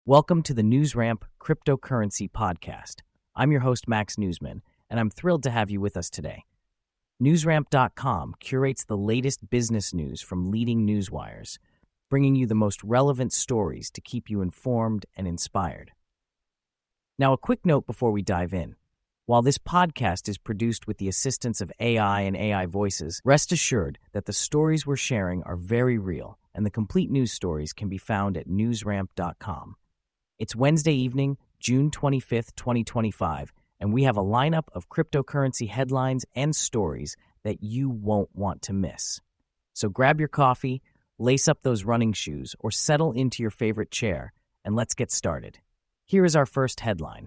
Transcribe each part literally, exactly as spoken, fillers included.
Welcome to the NewsRamp Cryptocurrency Podcast. I'm your host, Max Newsman, and I'm thrilled to have you with us today. NewsRamp dot com curates the latest business news from leading newswires, bringing you the most relevant stories to keep you informed and inspired. Now, a quick note before we dive in. While this podcast is produced with the assistance of A I and A I voices, rest assured that the stories we're sharing are very real, and the complete news stories can be found at NewsRamp dot com. It's Wednesday evening, June twenty-fifth, twenty twenty-five, and we have a lineup of cryptocurrency headlines and stories that you won't want to miss. So grab your coffee, lace up those running shoes, or settle into your favorite chair, and let's get started. Here is our first headline.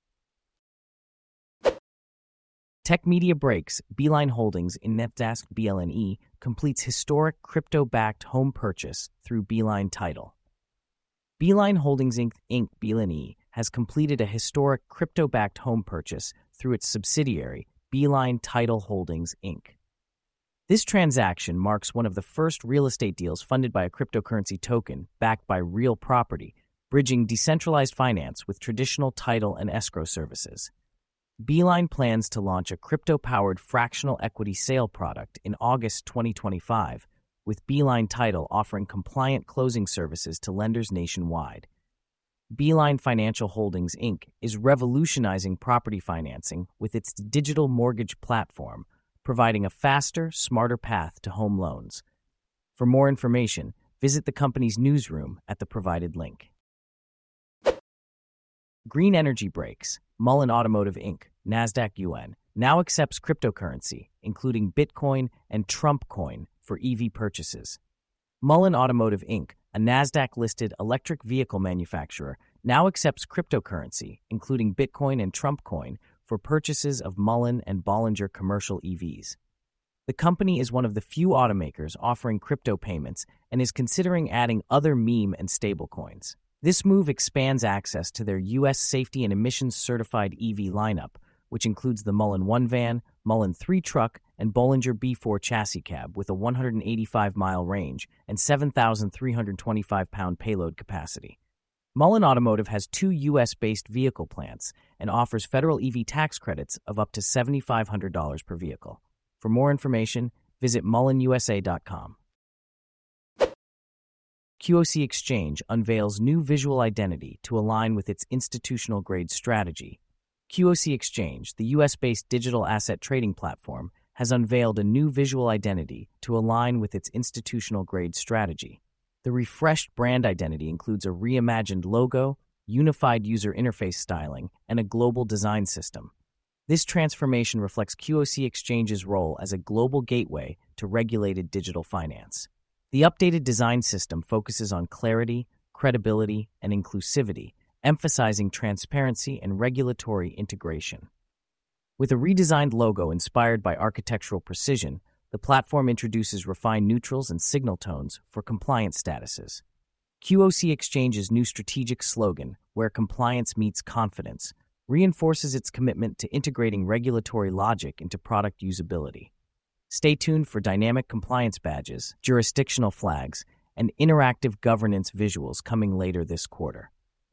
Tech media breaks, Beeline Holdings in Nasdaq B L N E completes historic crypto-backed home purchase through Beeline Title. Beeline Holdings Incorporated. B L N E has completed a historic crypto-backed home purchase through its subsidiary, Beeline Title Holdings, Incorporated. This transaction marks one of the first real estate deals funded by a cryptocurrency token backed by real property, bridging decentralized finance with traditional title and escrow services. Beeline plans to launch a crypto-powered fractional equity sale product in August twenty twenty-five, with Beeline Title offering compliant closing services to lenders nationwide. Beeline Financial Holdings, Incorporated is revolutionizing property financing with its digital mortgage platform, providing a faster, smarter path to home loans. For more information, visit the company's newsroom at the provided link. Green energy breaks. Mullen Automotive Incorporated, Nasdaq U N, now accepts cryptocurrency, including Bitcoin and Trump Coin, for E V purchases. Mullen Automotive Incorporated, a Nasdaq-listed electric vehicle manufacturer, now accepts cryptocurrency, including Bitcoin and Trump Coin, for purchases of Mullen and Bollinger commercial E Vs. The company is one of the few automakers offering crypto payments and is considering adding other meme and stablecoins. This move expands access to their U S safety and emissions certified E V lineup, which includes the Mullen one van, Mullen three truck, and Bollinger B four chassis cab with a one hundred eighty-five mile range and seven thousand three hundred twenty-five pound payload capacity. Mullen Automotive has two U S-based vehicle plants and offers federal E V tax credits of up to seven thousand five hundred dollars per vehicle. For more information, visit mullen U S A dot com. Q O C Exchange unveils new visual identity to align with its institutional-grade strategy. Q O C Exchange, the U S-based digital asset trading platform, has unveiled a new visual identity to align with its institutional-grade strategy. The refreshed brand identity includes a reimagined logo, unified user interface styling, and a global design system. This transformation reflects Q O C Exchange's role as a global gateway to regulated digital finance. The updated design system focuses on clarity, credibility, and inclusivity, emphasizing transparency and regulatory integration. With a redesigned logo inspired by architectural precision, the platform introduces refined neutrals and signal tones for compliance statuses. Q O C Exchange's new strategic slogan, "Where Compliance Meets Confidence," reinforces its commitment to integrating regulatory logic into product usability. Stay tuned for dynamic compliance badges, jurisdictional flags, and interactive governance visuals coming later this quarter.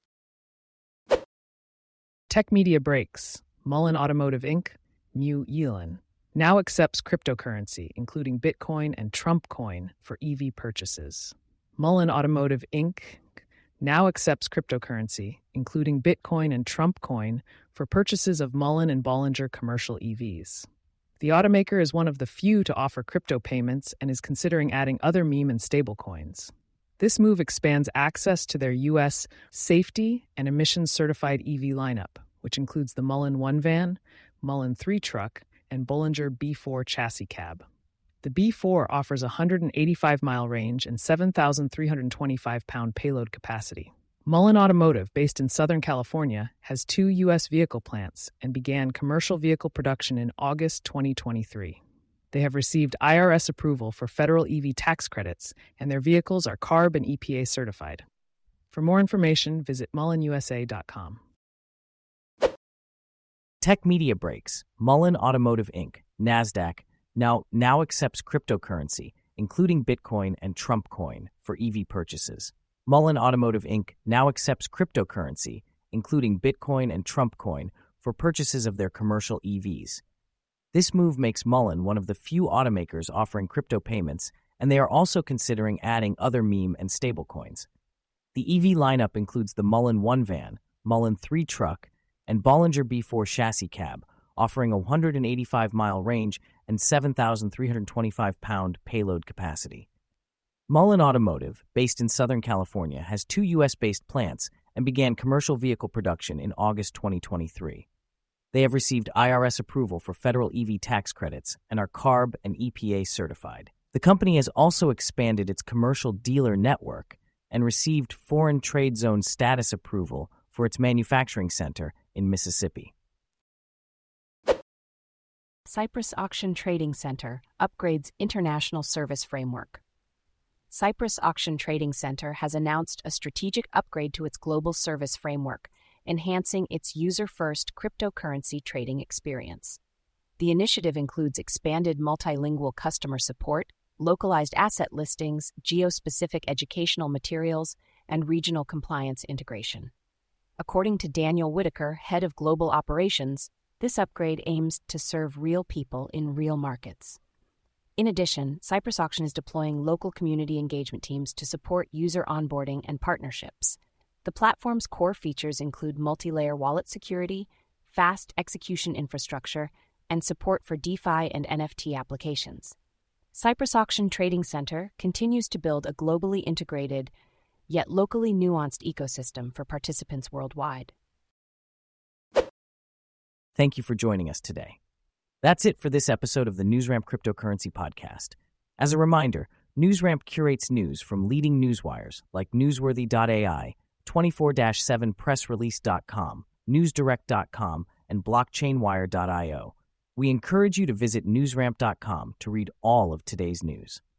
Tech media breaks. Mullen Automotive Incorporated, New Zealand, now accepts cryptocurrency, including Bitcoin and Trump Coin, for E V purchases. Mullen Automotive Incorporated now accepts cryptocurrency, including Bitcoin and Trump Coin, for purchases of Mullen and Bollinger commercial E Vs. The automaker is one of the few to offer crypto payments and is considering adding other meme and stablecoins. This move expands access to their U S safety and emissions certified E V lineup, which includes the Mullen one van, Mullen three truck, and Bollinger B four chassis cab. The B four offers a one hundred eighty-five mile range and seven thousand three hundred twenty-five pound payload capacity. Mullen Automotive, based in Southern California, has two U S vehicle plants and began commercial vehicle production in August twenty twenty-three. They have received I R S approval for federal E V tax credits, and their vehicles are CARB and E P A certified. For more information, visit mullen U S A dot com. Tech media breaks. Mullen Automotive Incorporated, Nasdaq, now, now accepts cryptocurrency, including Bitcoin and Trump Coin, for E V purchases. Mullen Automotive Incorporated now accepts cryptocurrency, including Bitcoin and Trump Coin, for purchases of their commercial E Vs. This move makes Mullen one of the few automakers offering crypto payments, and they are also considering adding other meme and stablecoins. The E V lineup includes the Mullen one van, Mullen three truck, and Bollinger B four chassis cab, offering a one hundred eighty-five mile range and seven thousand three hundred twenty-five pound payload capacity. Mullen Automotive, based in Southern California, has two U S-based plants and began commercial vehicle production in August twenty twenty-three. They have received I R S approval for federal E V tax credits and are CARB and E P A certified. The company has also expanded its commercial dealer network and received Foreign Trade Zone status approval for its manufacturing center in Mississippi. Cyprus Auction Trading Center upgrades international service framework. Cyprus Auction Trading Center has announced a strategic upgrade to its global service framework, enhancing its user-first cryptocurrency trading experience. The initiative includes expanded multilingual customer support, localized asset listings, geo-specific educational materials, and regional compliance integration. According to Daniel Whitaker, head of global operations, this upgrade aims to serve real people in real markets. In addition, Cyprus Auction is deploying local community engagement teams to support user onboarding and partnerships. The platform's core features include multi-layer wallet security, fast execution infrastructure, and support for DeFi and N F T applications. Cyprus Auction Trading Center continues to build a globally integrated, yet locally nuanced ecosystem for participants worldwide. Thank you for joining us today. That's it for this episode of the NewsRamp Cryptocurrency Podcast. As a reminder, NewsRamp curates news from leading newswires like Newsworthy dot A I, twenty-four seven press release dot com, newsdirect dot com, and blockchainwire dot io. We encourage you to visit newsramp dot com to read all of today's news.